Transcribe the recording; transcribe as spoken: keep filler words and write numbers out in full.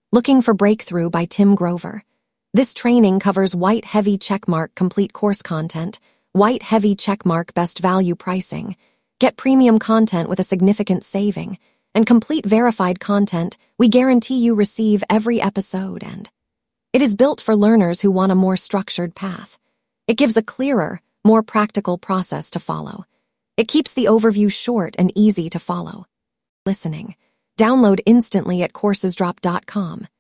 Looking for Breakthrough by Tim Grover. This training covers white heavy checkmark complete course content, white heavy checkmark best value pricing, get premium content with a significant saving, and complete verified content we guarantee you receive every episode, and it is built for learners who want a more structured path. It gives a clearer, more practical process to follow. It keeps the overview short and easy to follow. Listening. Download instantly at coursesdrop dot com.